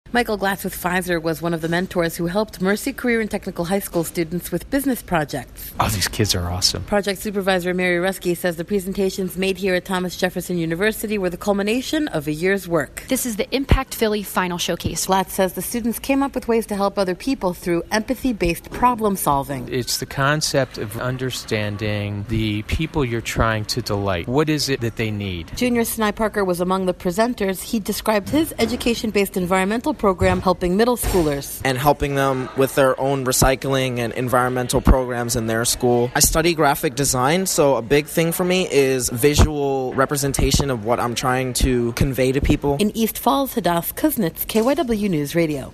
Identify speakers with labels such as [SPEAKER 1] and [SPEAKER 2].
[SPEAKER 1] Michael Glass with Pfizer was one of the mentors who helped Mercy Career and Technical High School students with business projects.
[SPEAKER 2] Oh, these kids are awesome.
[SPEAKER 1] Project supervisor Mary Rusky says the presentations made here at Thomas Jefferson University were the culmination of a year's work.
[SPEAKER 3] This is the Impact Philly final showcase.
[SPEAKER 1] Glass says the students came up with ways to help other people through empathy-based problem solving.
[SPEAKER 2] It's the concept of understanding the people you're trying to delight. What is it that they need?
[SPEAKER 1] Junior Sinai Parker was among the presenters. He described his education-based environmental program helping middle schoolers.
[SPEAKER 4] And helping them with their own recycling and environmental programs in their school. I study graphic design, so a big thing for me is visual representation of what I'm trying to convey to people.
[SPEAKER 1] In East Falls, Hadass Kuznets, KYW News Radio.